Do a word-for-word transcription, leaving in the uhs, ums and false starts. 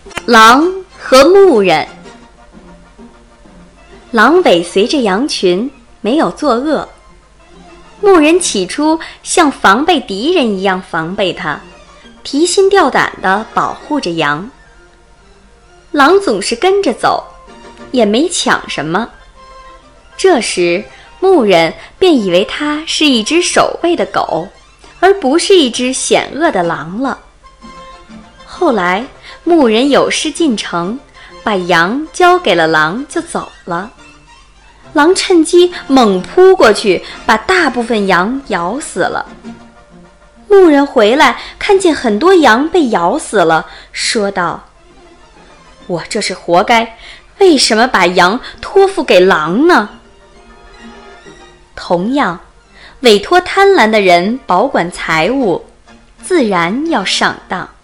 狼和牧人。狼尾随着羊群，没有作恶。牧人起初像防备敌人一样防备它，提心吊胆地保护着羊。狼总是跟着走，也没抢什么。这时牧人便以为它是一只守卫的狗，而不是一只险恶的狼了。后来牧人有事进城，把羊交给了狼就走了。狼趁机猛扑过去，把大部分羊咬死了。牧人回来看见很多羊被咬死了，说道：我这是活该，为什么把羊托付给狼呢？同样，委托贪婪的人保管财物，自然要上当。